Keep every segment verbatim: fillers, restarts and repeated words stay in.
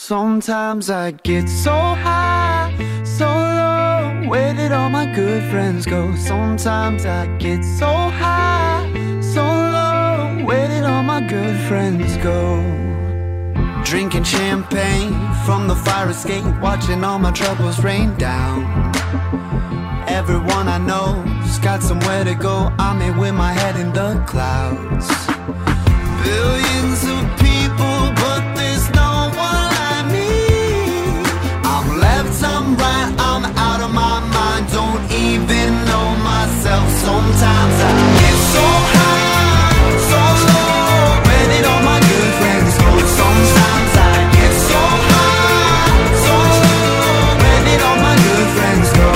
Sometimes I get so high, so low. Where did all my good friends go? Sometimes I get so high, so low. Where did all my good friends go? Drinking champagne from the fire escape, watching all my troubles rain down. Everyone I know's got somewhere to go. I'm here with my head in the clouds. Billions of people, but there's no one like me. I'm left, I'm right, I'm out of my mind. Don't even know myself. Sometimes I get so high, so low. Where did all my good friends go? Sometimes I get so high, so low. Where did all my good friends go?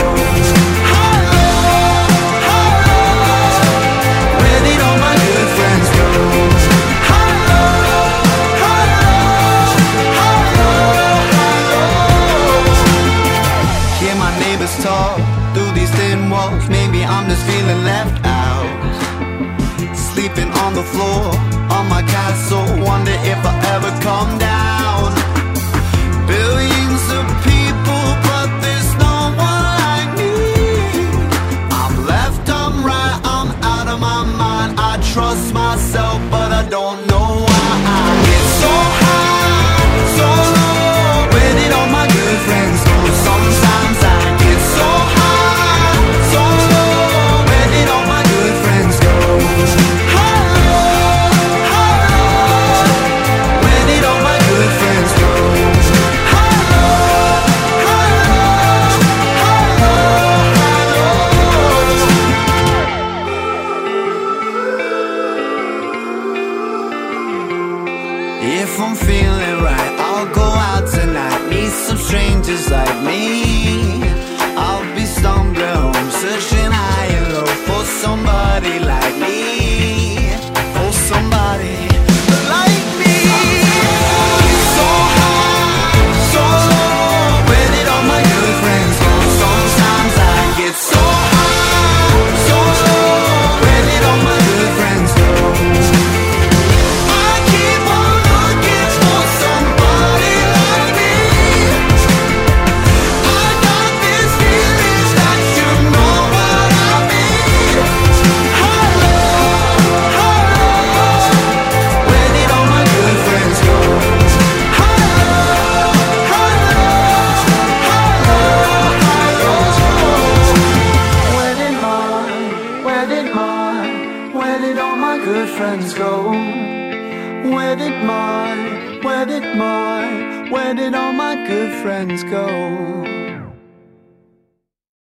Where did all my good friends go? Hear my neighbors talk through these thin walls. Maybe I'm just feeling left out. Sleeping on the floor on my castle. Wonder if I ever come down. Billions of people, but there's no one like me. I'm left, I'm right, I'm out of my mind. I trust myself, but I don't know why I get so high, so low. Where did all my good friends go? Sometimes I get so high, so low. Where did all my good friends go? Hello, hello. Where did all my good friends go? Hello, hello, hello. If I'm feeling right, I'll go out tonight. Meet some strangers like me. I'll be stumbling home, searching high and low for somebody like me. For somebody like me. So high, so low. Where did all my good friends go? Sometimes I get so high, so low. Where did all my good friends go? I keep on looking for somebody like me. I got this feeling that you know what I mean. Hello, hello. Where did all my good friends go? Hello, hello, hello, hello. Where did my, where did my, where did all my good friends go? Where did my, where did my, where did all my good friends go?